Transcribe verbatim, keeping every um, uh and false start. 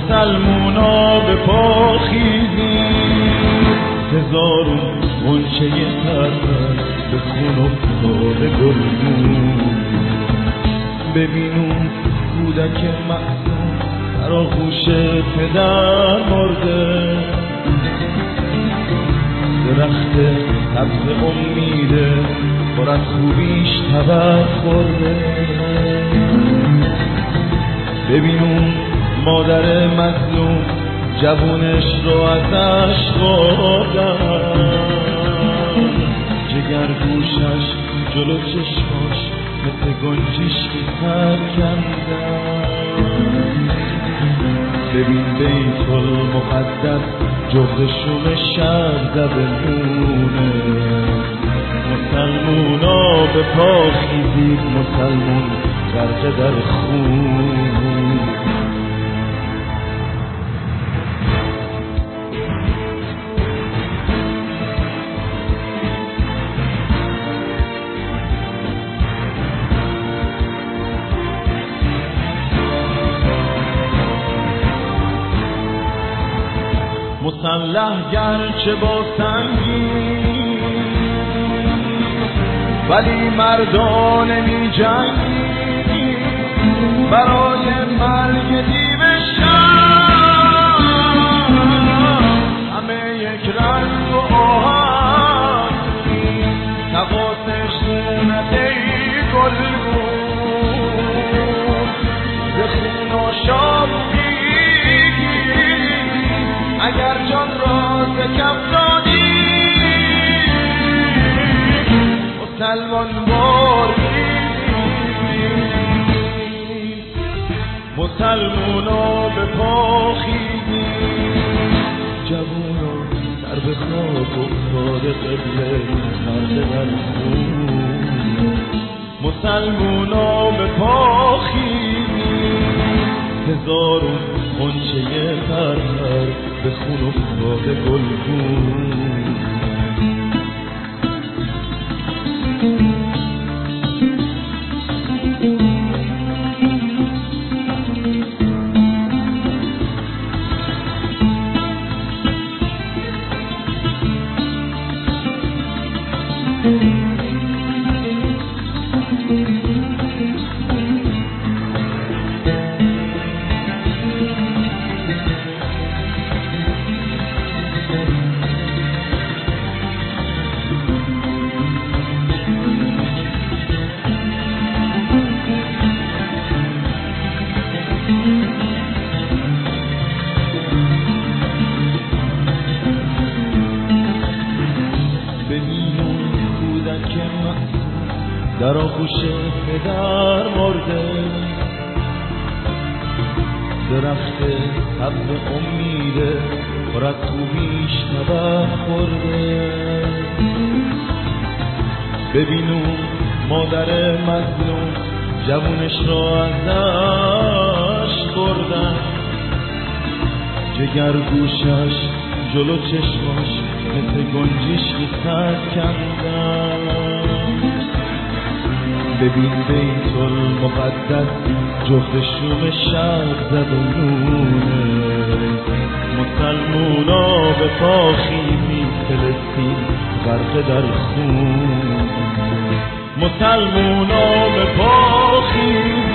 مسلمونا به پا خیزید، هزارون غنچه پرپر به خون افتاده گلگون. ببینون کودک معصوم در آغوش پدر مرده، درخت سبز امیده پر از خوبیش تبر خورده. ببینون مادر مظلوم جوونش رو ازش بردن، جگر گوشش جلو چشماش مثل گنجشکی سر کندن. ببین بیت المقدس جفت شوم شهر زبلونه، مسلمونا به پا خیزید، مسلمون غرقه در خون. مسلح گرچه با سنگی ولی مردانه می جنگی، برای مرگ دیو شب همه یک رنگ و آهن، نقاط خونت ای گلگون، به خون و شاب اگر جان را ز کف دادی، مسلمان بردی. مسلمونا به پا خیزید، جوونا در به خاک افتاده قبله مرده در خون. مسلمونا به پا خیزید، هزارون غنچه پرپر به خون افتاده گلگون. در آغوش پدر مرده، درخت سبز امیده پر از خوبیش تبر خورده. ببینون مادر مظلوم جوونش را ازش بردن، جگر گوشش جلو چشماش مثل گنجشکی سر کندن. ببین بیت المقدس جفت شوم شهر زبلونه، مسلمونا به پا خیزید، فلسطین غرقه در خون. مسلمونا به پا خیزید،